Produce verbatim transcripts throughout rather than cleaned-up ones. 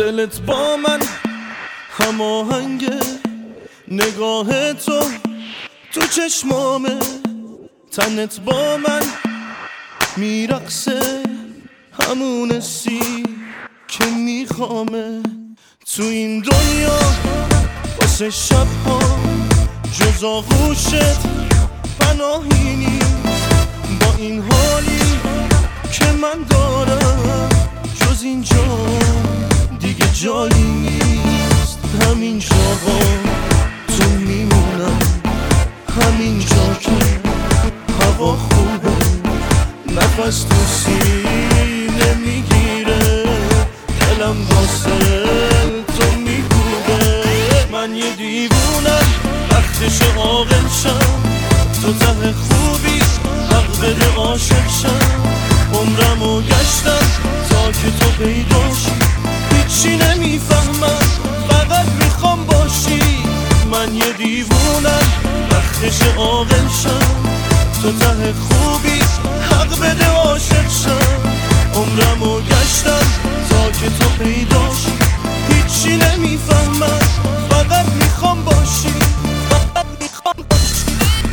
دلت با من هماهنگه، نگاه تو تو چشمامه، تنت با من میرقصه، همون سی که میخوامه. تو این دنیا واسه شبها جز آغوشت پناهی نیست، با این حالی که من دارم جز اینجا دیگه جایی نیست. همین جاها تو میمونم، همین جا که هوا خوبه، نفس تو سینه میگیره، دلم واسه تو میکوبه. من یه دیوونم وقتش عاقل شم، تو ته خوبی حق بده عاشق شم. عمرمو گشتم تا که تو پیداشی، هیچی نمیفهمم فقط میخوام باشی. من یه دیوونم وقتش عاقل شم، تو ته خوبی حق بده عاشق شم. عمرمو گشتم تا که تو پیداشی، هیچی نمیفهمم فقط میخوام باشی، فقط میخوام باشی.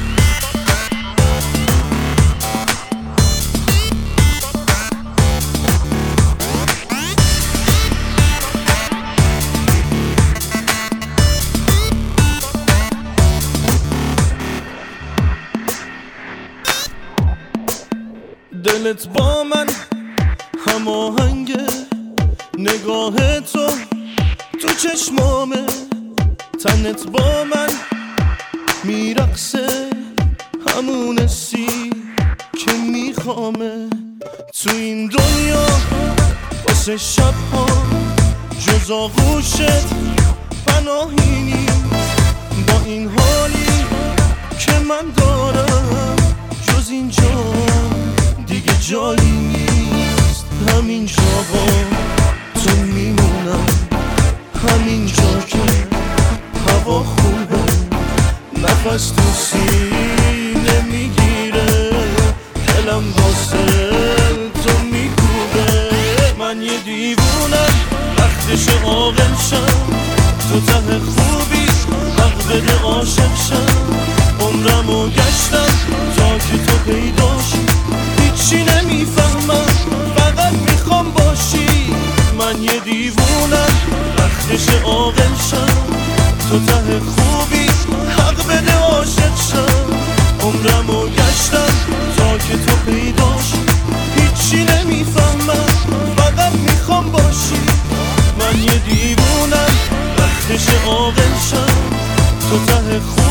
دلت با من هماهنگه، نگاه تو تو چشمامه، تنت با من میرقصه، همون سی که میخوامه. تو این دنیا واسه شبها جز آغوشت پناهی نیست، با این حالی که من دارم جز اینجا دیگه جایی نیست. همین جاها تو میمونم، همین جا که هوا خوبه، نفس تو سینه میگیره، دلم واسه تو میکوبه. من یه دیوونم وقتش عاقل شم، تو ته خوبی حق بده عاشق شم. عمرمو گشتم تا که تو پیداشی، هیچی نمیفهمم فقط میخوام باشی. من یه دیوونم وقتش عاقل شم، تو ته خوبی حق بده عاشق شم. عمرمو گشتم تا که تو پیداشی، هیچی نمیفهمم فقط میخوام باشی. من یه دیوونم وقتش عاقل شم، تو ته خوبی